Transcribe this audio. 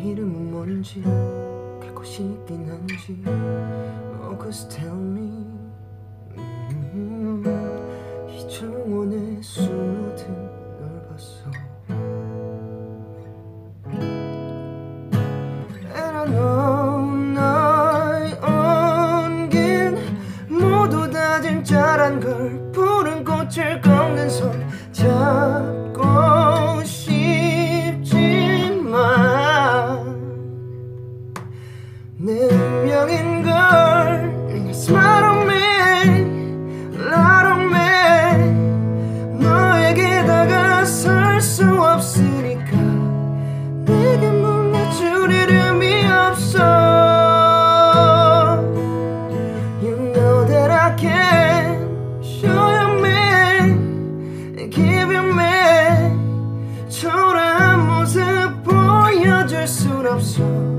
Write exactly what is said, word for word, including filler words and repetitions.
이름은 뭔지 갈 곳이 있긴 한지 Oh cause tell me 음, 이정원의 숨어든 널 봤어 And I know 나의 온긴 모두 다 진짜란 걸 푸른 꽃을 꺾는 손 잡고 싶지만 내 운명인 걸 Smile on me, lie on me 너에게 다가설 수 없으니까 내게 몰라줄 이름이 없어 You know that I can show you me, give you me 초라한 모습 보여줄 순 없어